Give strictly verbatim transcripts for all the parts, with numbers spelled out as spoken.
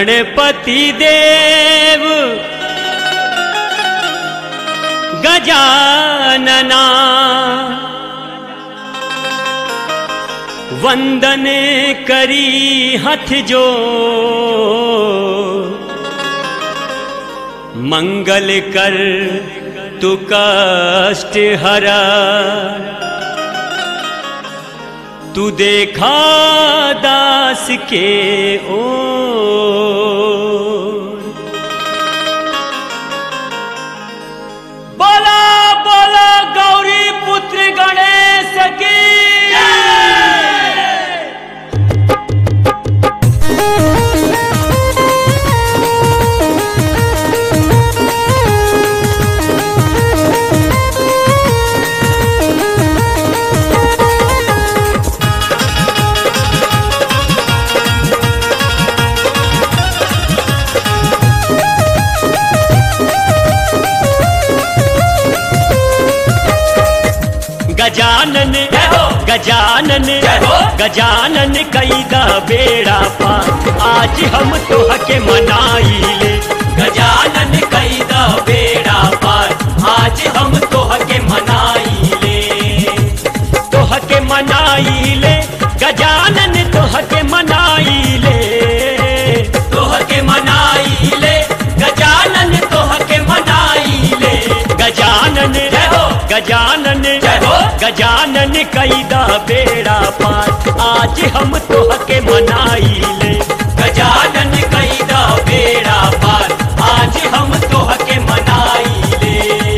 गणपति देव गजानना वंदन करी हथ जो मंगल कर तु कष्ट हरा तू देखा दास के ओ बोला बोला गौरी पुत्र गणेश की गजानन गजानन गजानन कैदा बेड़ा पार आज हम तोह के मनाई ले गजानन कैदा बेड़ा पार आज हम तोह के मनाई ले तोह के मनाई ले गजानन तोह के मनाई ले तोह के मनाई ले गजानन तोह के मनाई ले गजानन गजानन गजानन कैदा बेड़ा पार आज हम तोह के मनाई ले गजानन कैदा बेड़ा पार आज हम तोह के मनाई ले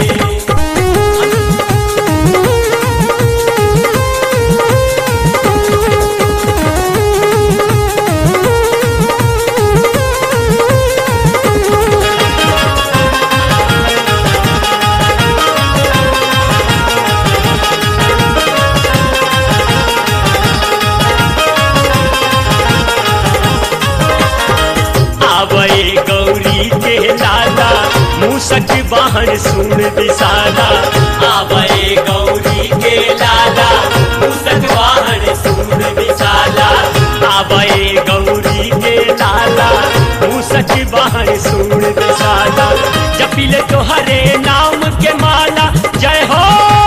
मूसक वाहन सुन दिसाला आवे गौरी के लाला मूसक वाहन सुन दिसाला आवे गौरी के लाला मूसक वाहन सुन दिसाला जपिले तोहरे नाम के माला जय हो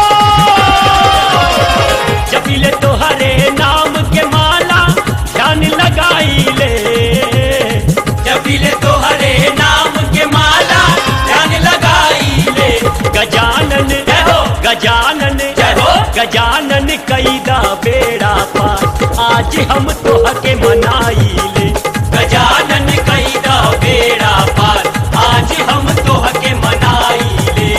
जपिले तोहरे नाम के माला ध्यान लगाई ले जपिले तोहरे नाम के माला गजानन गजानन गजानन कैदा बेड़ा पार आज हम तोह के मनाई ले गजानन कैदा बेड़ा पार आज हम तोह के मनाई ले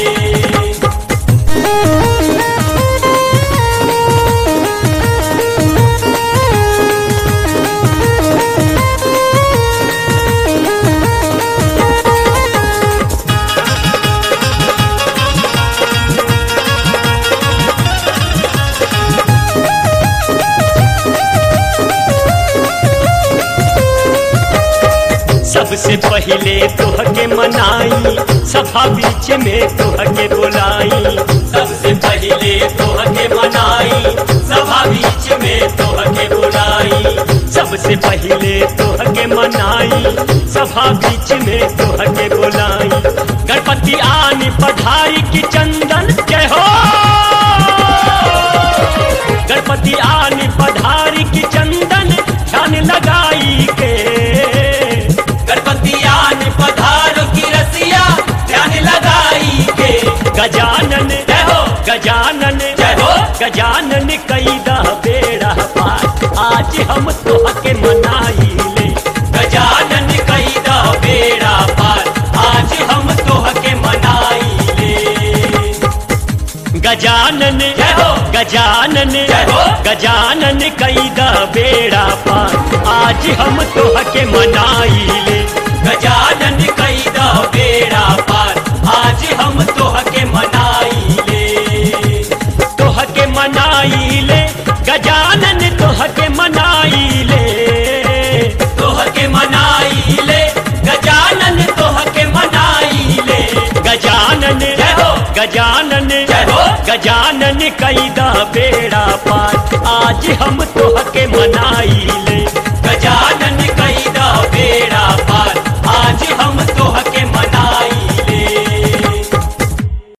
सबसे पहले तोह के मनाई सभा बीच में तोह के बुलाई सबसे पहले तोह के मनाई सभा बीच में तोह के बुलाई सबसे पहले तोह के मनाई सभा बीच में तोह के बुलाई गणपति आनी पधारी की चंदन जय हो गणपति आनी पधारी की चंदन ध्यान लगाई के पधारो की रसिया ध्यान लगाई के गजानन जय हो गजानन जय हो गजानन कैदा बेड़ा पार आज हम तोह के मनाई ले गजानन कैदा बेड़ा पार आज हम तोह के मनाई ले गजानन जय हो गजानन जय हो गजानन कैदा बेड़ा पार आज हम तोह के मनाई ले गजानन कैदा बेड़ा पार आज हम तोह के मनाई ले तोह के मनाई ले गजानन तोह के मनाई ले तोह के मनाई ले गजानन तोह के मनाई ले गजानन जय हो गजानन जय हो गजानन कैदा बेड़ा पार आज हम तोह के मनाई